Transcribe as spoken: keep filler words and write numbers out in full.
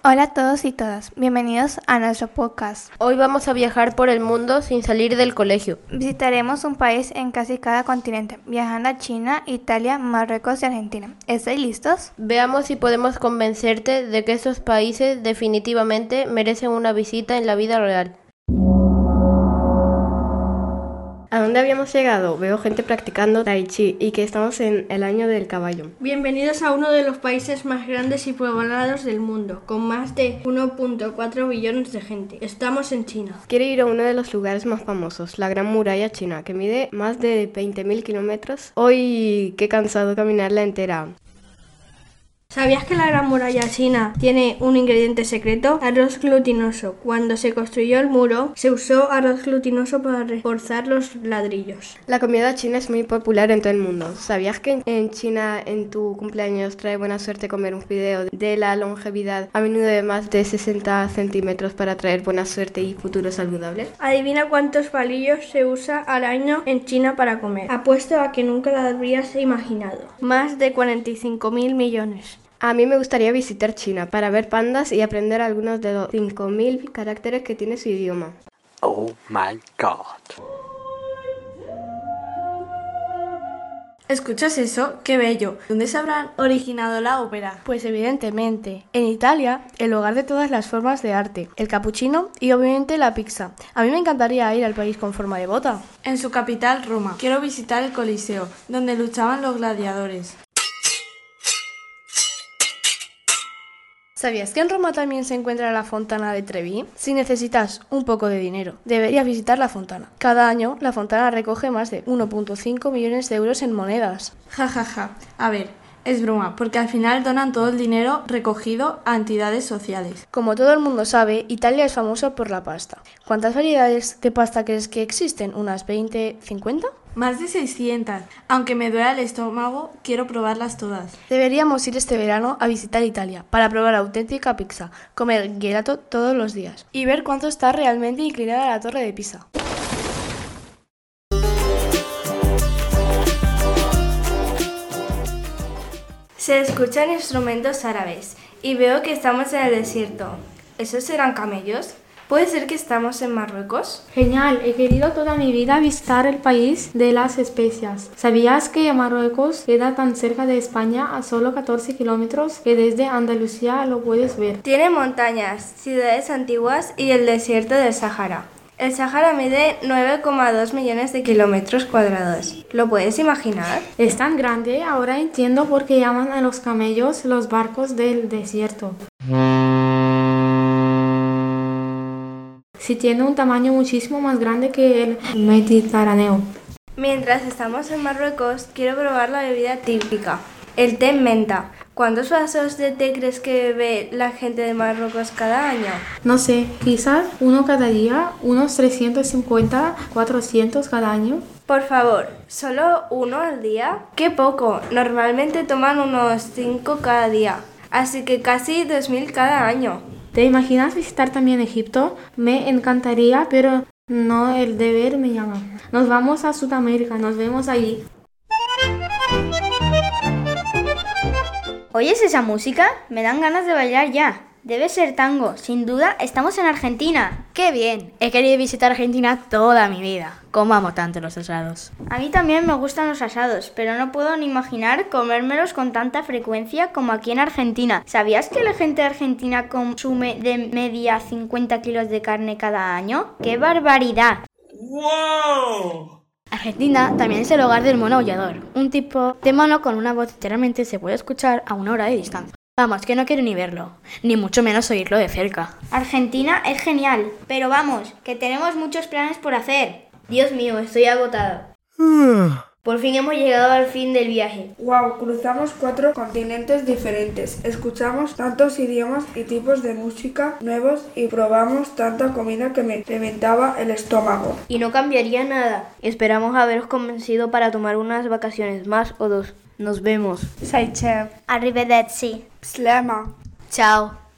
Hola a todos y todas, bienvenidos a nuestro podcast. Hoy vamos a viajar por el mundo sin salir del colegio. Visitaremos un país en casi cada continente, viajando a China, Italia, Marruecos y Argentina. ¿Estáis listos? Veamos si podemos convencerte de que estos países definitivamente merecen una visita en la vida real. ¿A dónde habíamos llegado? Veo gente practicando tai chi y que estamos en el año del caballo. Bienvenidos a uno de los países más grandes y poblados del mundo, con más de uno punto cuatro billones de gente. Estamos en China. Quiero ir a uno de los lugares más famosos, la Gran Muralla China, que mide más de veinte mil kilómetros. Hoy, qué cansado caminarla entera. ¿Sabías que la Gran Muralla China tiene un ingrediente secreto? Arroz glutinoso. Cuando se construyó el muro, se usó arroz glutinoso para reforzar los ladrillos. La comida china es muy popular en todo el mundo. ¿Sabías que en China en tu cumpleaños trae buena suerte comer un fideo de la longevidad a menudo de más de sesenta centímetros para traer buena suerte y futuro saludable? Adivina cuántos palillos se usa al año en China para comer. Apuesto a que nunca lo habrías imaginado. Más de cuarenta y cinco mil millones. A mí me gustaría visitar China para ver pandas y aprender algunos de los cinco mil caracteres que tiene su idioma. Oh my God. ¿Escuchas eso? ¡Qué bello! ¿Dónde se habrán originado la ópera? Pues evidentemente, en Italia, el hogar de todas las formas de arte, el cappuccino y obviamente la pizza. A mí me encantaría ir al país con forma de bota. En su capital, Roma, quiero visitar el Coliseo, donde luchaban los gladiadores. ¿Sabías que en Roma también se encuentra la Fontana de Trevi? Si necesitas un poco de dinero, deberías visitar la Fontana. Cada año, la Fontana recoge más de uno punto cinco millones de euros en monedas. Ja, ja, ja. A ver, es broma, porque al final donan todo el dinero recogido a entidades sociales. Como todo el mundo sabe, Italia es famoso por la pasta. ¿Cuántas variedades de pasta crees que existen? ¿Unas veinte, cincuenta? Más de seiscientas. Aunque me duela el estómago, quiero probarlas todas. Deberíamos ir este verano a visitar Italia para probar auténtica pizza, comer gelato todos los días y ver cuánto está realmente inclinada la torre de Pisa. Se escuchan instrumentos árabes y veo que estamos en el desierto. ¿Esos serán camellos? ¿Puede ser que estamos en Marruecos? Genial, he querido toda mi vida visitar el país de las especias. ¿Sabías que Marruecos queda tan cerca de España a solo catorce kilómetros que desde Andalucía lo puedes ver? Tiene montañas, ciudades antiguas y el desierto del Sahara. El Sahara mide nueve coma dos millones de kilómetros cuadrados. ¿Lo puedes imaginar? Es tan grande, ahora entiendo por qué llaman a los camellos los barcos del desierto. Sí, tiene un tamaño muchísimo más grande que el Mediterráneo. Mientras estamos en Marruecos, quiero probar la bebida típica, el té menta. ¿Cuántos vasos de té crees que bebe la gente de Marruecos cada año? No sé, quizás uno cada día, unos trescientos cincuenta, cuatrocientos cada año. Por favor, ¿solo uno al día? ¡Qué poco! Normalmente toman unos cinco cada día, así que casi dos mil cada año. ¿Te imaginas visitar también Egipto? Me encantaría, pero no, el deber me llama. Nos vamos a Sudamérica, nos vemos allí. ¿Oyes esa música? Me dan ganas de bailar ya. Debe ser tango. Sin duda, estamos en Argentina. ¡Qué bien! He querido visitar Argentina toda mi vida. ¿Cómo amo tanto los asados? A mí también me gustan los asados, pero no puedo ni imaginar comérmelos con tanta frecuencia como aquí en Argentina. ¿Sabías que la gente de Argentina consume de media cincuenta kilos de carne cada año? ¡Qué barbaridad! ¡Wow! Argentina también es el hogar del mono aullador, un tipo de mono con una voz que literalmente se puede escuchar a una hora de distancia. Vamos, que no quiero ni verlo, ni mucho menos oírlo de cerca. Argentina es genial, pero vamos, que tenemos muchos planes por hacer. Dios mío, estoy agotada. Por fin hemos llegado al fin del viaje. Wow, cruzamos cuatro continentes diferentes, escuchamos tantos idiomas y tipos de música nuevos y probamos tanta comida que me reventaba el estómago. Y no cambiaría nada. Esperamos haberos convencido para tomar unas vacaciones más o dos. Nos vemos. Saichev. Arrivederci. Slema. Chao.